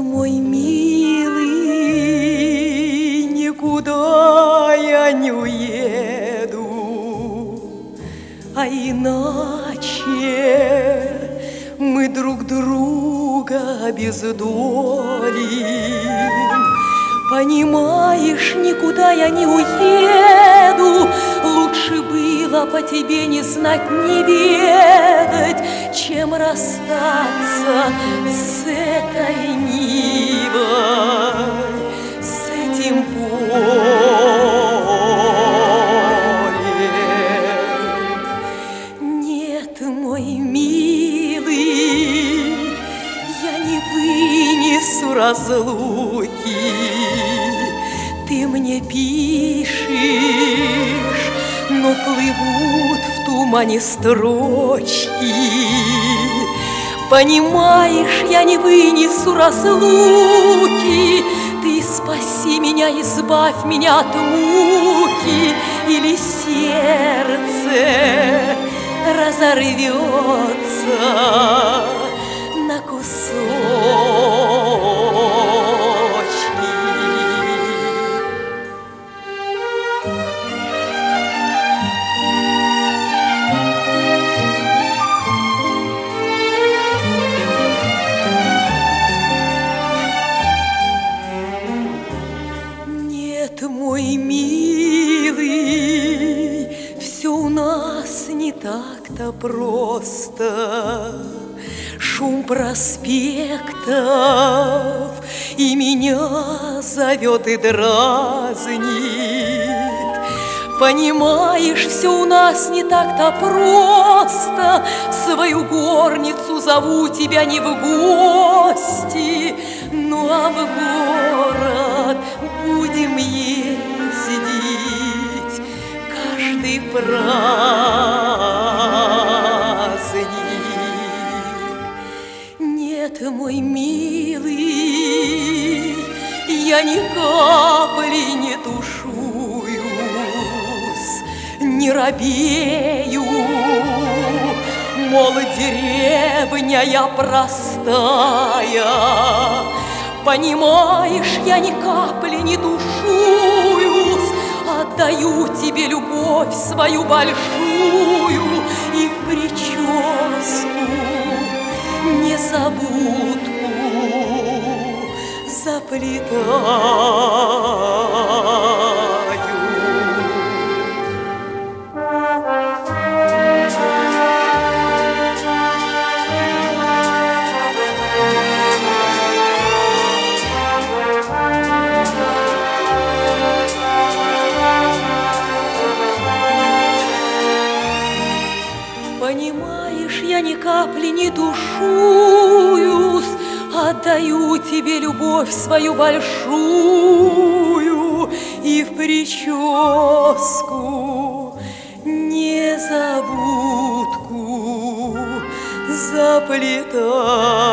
мой милый, никуда я не уеду, а иначе мы друг друга обездолим. Понимаешь, никуда я не уеду, лучше было по тебе не знать, не ведать, чем расстаться с этой нивой, с этим полем. Нет, мой милый, я не вынесу разлуки. Ты мне пишешь, но плывут в тумане строчки. Понимаешь, я не вынесу разлуки. Ты спаси меня, избавь меня от муки, или сердце разорвется на кусочки. Мой милый, все у нас не так-то просто. Шум проспектов и меня зовет и дразнит. Понимаешь, все у нас не так-то просто. В свою горницу зову тебя не в гости, ну а в город будем ездить каждый праздник. Нет, мой милый, я ни капли не тушуюсь, не робею, мол, деревня я простая. Понимаешь, я ни капли не тушуюсь, отдаю тебе любовь свою большую и в прическу незабудку заплетаю. Понимаешь, я ни капли не тушуюсь, отдаю тебе любовь свою большую и в прическу незабудку заплетаю.